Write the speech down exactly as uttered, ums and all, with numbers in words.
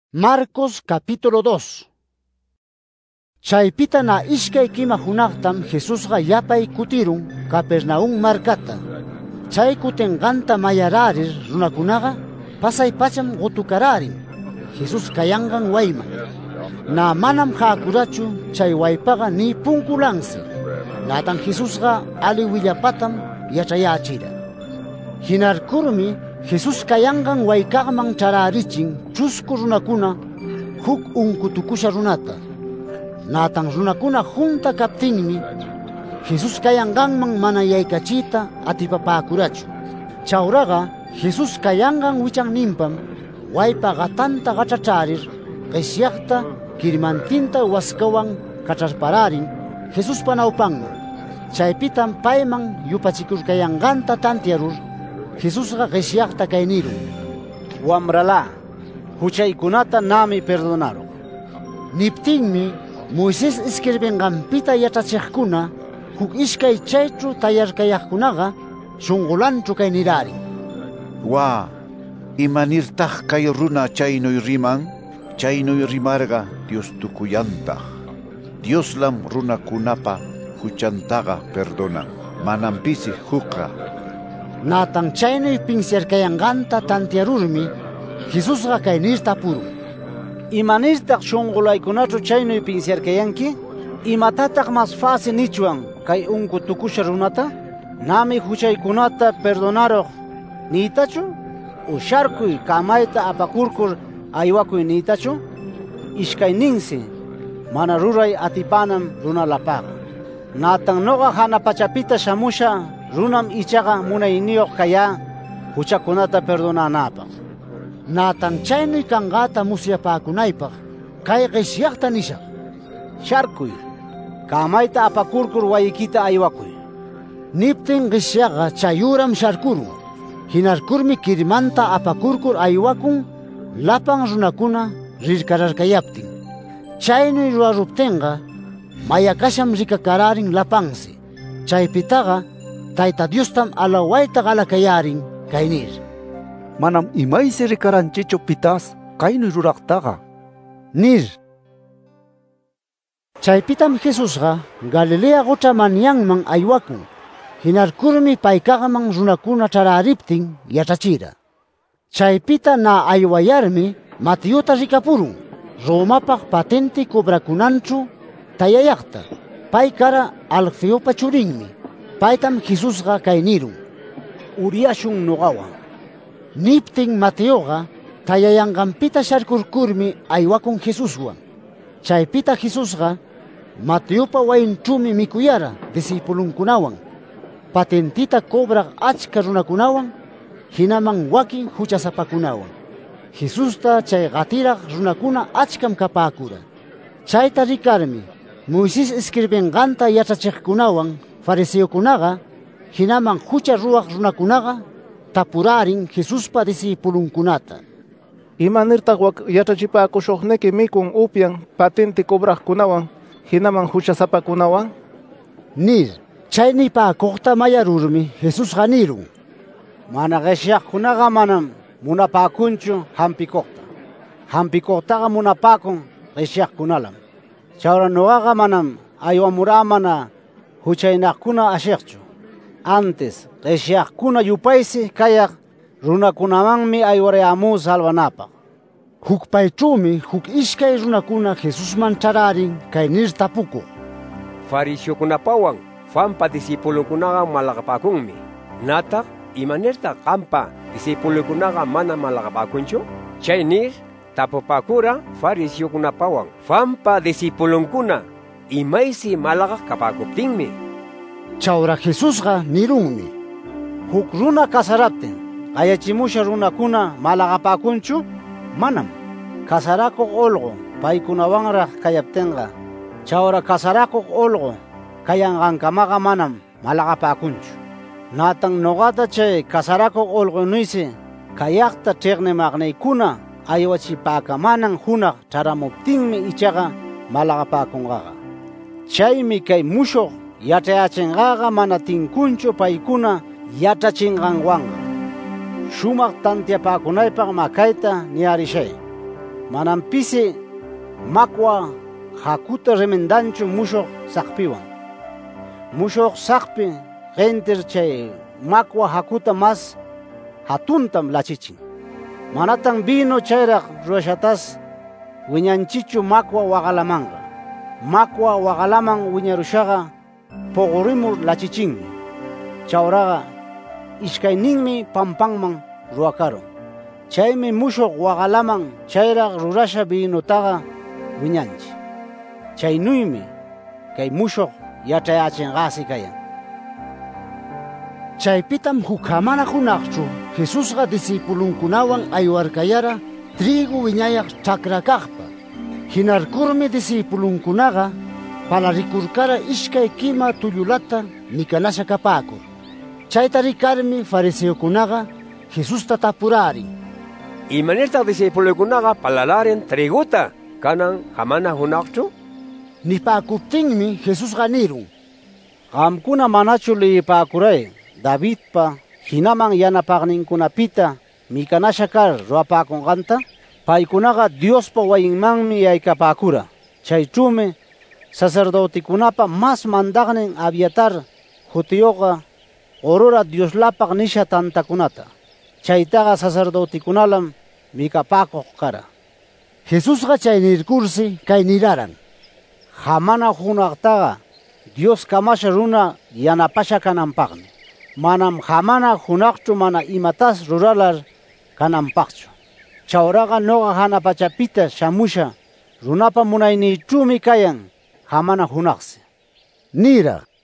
Marcos capítulo dos. Chaypita na ishkay kima hunaqtam Jesusqa yapay kutirun Capernaum markata. Chay kutinqanta mayararir runakunaqa pasay pacham qutukararin Jesus kayanqan wayman. Na manam haakurachu chay waypaqa ni punkulansi. Natan Jesusqa ali willapatam yachayachira. Hinarkurmi Jesus kayanqan waykaqman chararichin chusku runakuna huk unkutukusha runata. Natan runakuna junta kaptinmi Jesus kayanqanman mana yaykachita atipapaakurachu. Chawraqa Jesus kayanqan wichanninpam waypa qatanta qachacharir qishyaqta kirmantinta waskawan kacharpararin Jesuspa nawpanman. Chaypitam payman yupachikurkayanqanta tantiarur Jesusqa qishyaqta kay nirun: Wamrala, huchaykunata nami perdonaron. Niptinmi Moisés isquirbinqanpita yachachiqkuna huk ishkay chaychu tayarkayaqkunaqa shunqulanchu kay nirarin: Wa, imanirtaq kay runa chaynuy riman, chaynuy rimarqa Dios tukuyantaq. Dioslam runakunapa huchantaqa perdonan, manam pisi hukqa. Natan chaynuy pinsyarkayanqanta tantiarurmi Jesusqa kay nir tapurun: Imanirtaq shunqulaykunachu chaynuy pinsyarkayanki? Imatataq mas fácil nichwan kay unkutukusha runata? Nami huchaykunata perdonaroq niytachu? O sharkuy kamayta apakurkur aywakuy niytachu? Ishkayninsi mana ruray atipanam runalapaqa. Natan noqa hana pachapita shamusha runam ichaqa munayniyuq kaya huchakunata perdonanapaq. Natan chaynuy kanqata musyapakunaypaq kay qishyaqta nishaq: Sharkuy, kamayta apakurkur waykita aywakuy. Niptin qishyaqa chayuram sharkurun. Hinarkurmi kirmanta apakurkur aywakun lapan runakuna rirkararkayaptin. Chaynuy ruraruptinqa mayakasham rikakararin lapansi. Chaypitaqa Tayta Diostam alawayta qalakayarin kay nir: Manam imaysi rikaranchichu pitas kaynuy ruraqtaqa nir. Chaypitam Jesusqa Galilea qucha manyanman aywakun. Hinarkurmi paykaqman runakuna charariptin yachachira. Chaypita na aywayarmi Mateota rikapurun, Romapaq patenti cobrakunanchu tayayaqta. Pay kara Alfeopa churinmi. Paytam Jesusqa kay nirun: Uriashun nuqawan. Niptin Mateoqa tayayanqanpita sharkurkurmi aywakun Jesuswan. Chaypita Jesusqa Mateopa wayinchumi mikuyara disipulunkunawan, patentita cobraq achka runakunawan, hinaman wakin huchasapakunawan. Jesusta chay qatiraq runakuna achkam kapaakura. Chayta rikarmi Moisés isquirbinqanta yachachiqkunawan fariseokunaqa hinaman hucha ruwaq runakunaqa tapurarin Jesuspa disipulunkunata: Imanirtaq wak yachachipakushuqniki mikun upyan patente cobraqkunawan hinaman huchasapakunawan nir. Chay nipaakuqta mayarurmi Jesusqa nirun: Mana qishyaqkunaqa manam munapakunchu hampikuqta. Hampikuqtaqa munapakun qishyaqkunalam. Chawra nuqaqa manam aywamuramana huchaynaqkuna ashiqchu. Antes qishyaqkuna yupaysi kayaq runakunamanmi aywarayamuu salvanapaq. Huk paychumi huk ishkay runakuna Jesusman chararin kay nir tapukuq: Fariseokunapawan Juanpa disipulukunaqa malaqapakunmi. Nataq imanirtaq qampa disipulukunaqa mana malaqapakunchu? Chay nir tapupakura fariseokunapawan Juanpa disipulunkuna imaysi malaqaq kapakuptinmi. Chawra Jesusqa nirunmi: Huk runa kasaraptin qayachimusha runakuna malaqapakunchu? Manam. Kasarakuq olqu paykunawanraq kayaptinqa, chawra kasarakuq olqu kayanqankamaqa manam malaqapakunchu. Natan nuqata chay kasarakuq olqunuysi kayaqta tiqnimaqnaykuna aywachipakamanan hunaq charamuptinmi ichaqa malaqapakunqaqa. Chaymi kay mushuq yachayachinqaqa mana tinkunchu paykuna yachachinqanwanqa. Shumaq tantiapakunaypaq makayta niyarishay: Manam pisi makwa hakuta remendanchu mushoq saqpiwan. Mushoq saqpi genter chay makwa hakuta mas hatuntam lachichin. Manatan vino chayraq ruashatas wiñanchichu makwa waqalamanga. Makwa waqalaman wiñarushaqa pogorimur lachichinmi. Chawraqa iskayninmi pampanman ruwakarun. Chaymi mushoq waqalaman chayraq rurasha vinotaqa wiñanchi. Chaynuymi kay mushoq yachayachinqasi kayan. Chaypitam huk hamana hunaqchu Jesusqa disipulunkunawan aywarkayara trigu wiñayaq chakrakaqpa. Hinarkurmi disipulunkunaqa palarikurkara iskay kima tullulata mikanasha kapakur. Chayta rikarmi fariseokunaqa Jesusta tapurarin. ¿Imanirtaq disipulukunaqa palalaren triguta kanan hamana hunaqchu? Nipakuptinmi Jesusqa nirun: Qamkuna manachu liyipakuray Davidpa hinaman yanapaqninkunapita mikanasha kar ruwapakunqanta? Paykunaqa Diospa wayinmanmi yaykapakura. Chaychumi sacerdotikunapa mas mandaqnin Abiatar hutiyuqa orura Dioslapaq nisha tantakunata. Chaytaqa sacerdotikunalam mikapakuq kara. Jesusqa chay nirkursi kay niraran: Hamana hunaqtaqa Dios kamasha runa yanapasha kananpaqmi. Manam hamana hunaqchu mana imatas ruralar kananpaqchu. Chawraqa noqa hana pachapita shamusha runapa munayniyćhumi kayan hamana hunaqsi. Nira.